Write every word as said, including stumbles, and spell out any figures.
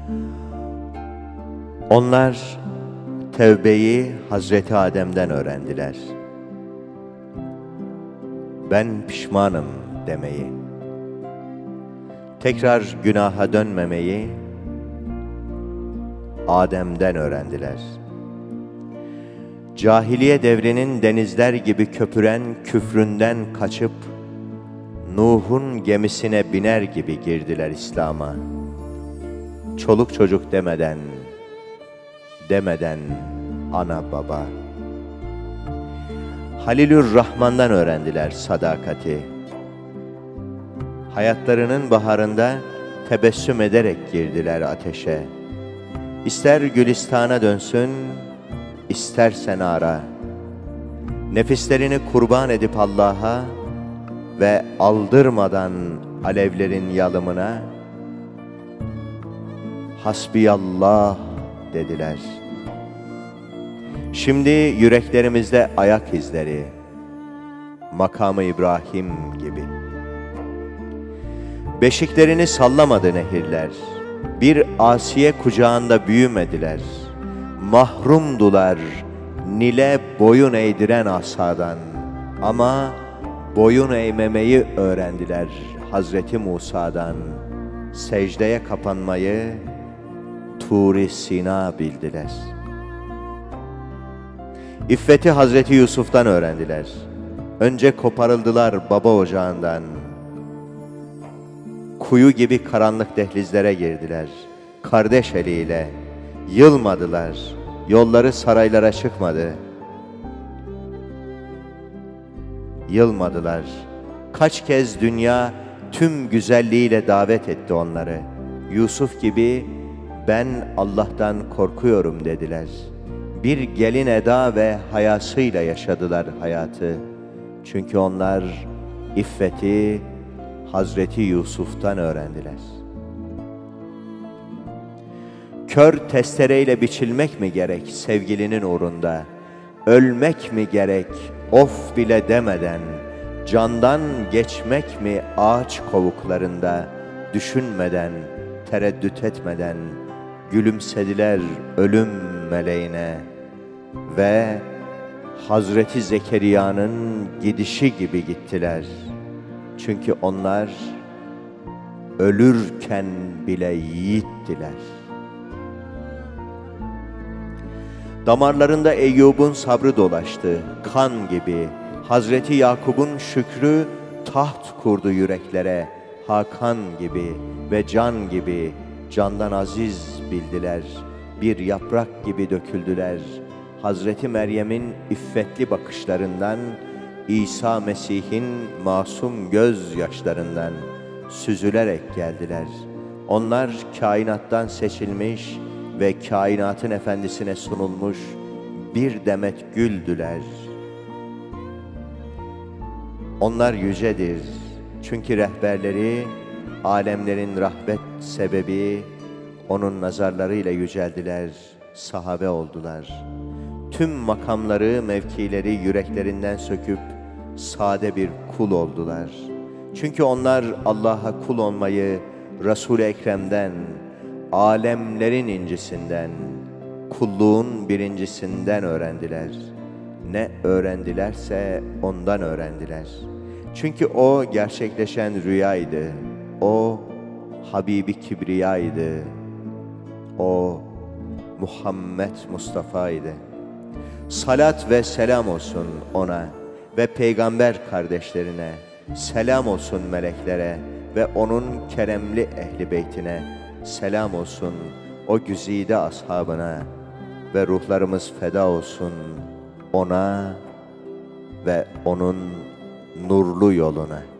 Onlar tevbeyi Hazreti Adem'den öğrendiler. Ben pişmanım demeyi, tekrar günaha dönmemeyi Adem'den öğrendiler. Cahiliye devrinin denizler gibi köpüren küfründen kaçıp Nuh'un gemisine biner gibi girdiler İslam'a. Çoluk çocuk demeden, demeden ana baba. Halilur Rahman'dan öğrendiler sadakati. Hayatlarının baharında tebessüm ederek girdiler ateşe. İster Gülistan'a dönsün, istersen ara. Nefislerini kurban edip Allah'a ve aldırmadan alevlerin yalımına Hasbiyallah dediler. Şimdi yüreklerimizde ayak izleri, makamı İbrahim gibi. Beşiklerini sallamadı nehirler, bir asiye kucağında büyümediler. Mahrumdular Nil'e boyun eğdiren asadan, ama boyun eğmemeyi öğrendiler Hazreti Musa'dan. Secdeye kapanmayı Tur-i Sina bildiler. İffeti Hazreti Yusuf'tan öğrendiler. Önce koparıldılar baba ocağından. Kuyu gibi karanlık dehlizlere girdiler. Kardeş eliyle yılmadılar. Yolları saraylara çıkmadı. Yılmadılar. Kaç kez dünya tüm güzelliğiyle davet etti onları. Yusuf gibi ben Allah'tan korkuyorum dediler. Bir gelin eda ve hayasıyla yaşadılar hayatı. Çünkü onlar iffeti Hazreti Yusuf'tan öğrendiler. Kör testereyle biçilmek mi gerek sevgilinin uğrunda? Ölmek mi gerek of bile demeden? Candan geçmek mi ağaç kovuklarında? Düşünmeden, tereddüt etmeden gülümsediler ölüm meleğine ve Hazreti Zekeriya'nın gidişi gibi gittiler. Çünkü onlar ölürken bile yiğittiler. Damarlarında Eyyub'un sabrı dolaştı, kan gibi. Hazreti Yakub'un şükrü taht kurdu yüreklere, Hakan gibi ve can gibi candan aziz bildiler. Bir yaprak gibi döküldüler. Hazreti Meryem'in iffetli bakışlarından, İsa Mesih'in masum gözyaşlarından süzülerek geldiler. Onlar kainattan seçilmiş ve kainatın efendisine sunulmuş bir demet güldüler. Onlar yücedir çünkü rehberleri, alemlerin rahmet sebebi, onun nazarlarıyla yüceldiler, sahabe oldular. Tüm makamları, mevkileri yüreklerinden söküp sade bir kul oldular. Çünkü onlar Allah'a kul olmayı Resul-i Ekrem'den, alemlerin incisinden, kulluğun birincisinden öğrendiler. Ne öğrendilerse ondan öğrendiler. Çünkü o gerçekleşen rüyaydı. O Habibi Kibriya'ydı. O Muhammed Mustafa'ydı. Salat ve selam olsun ona ve peygamber kardeşlerine. Selam olsun meleklere ve onun keremli ehli beytine. Selam olsun o güzide ashabına ve ruhlarımız feda olsun ona ve onun nurlu yoluna.